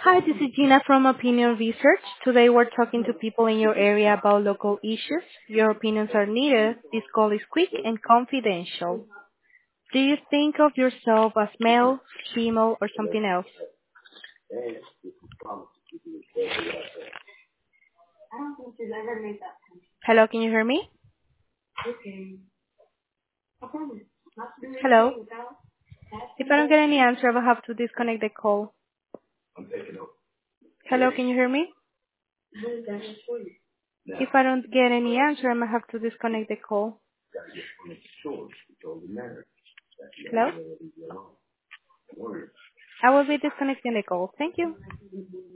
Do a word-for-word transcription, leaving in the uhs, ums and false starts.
Hi, this is Gina from Opinion Research. Today we're talking to people in your area about local issues. Your opinions are needed. This call is quick and confidential. Do you think of yourself as male, female, or something else? Hello, can you hear me? Hello? If I don't get any answer, I will have to disconnect the call. Hello, can you hear me? If I don't get any answer, I might have to disconnect the call. Hello? I will be disconnecting the call. Thank you.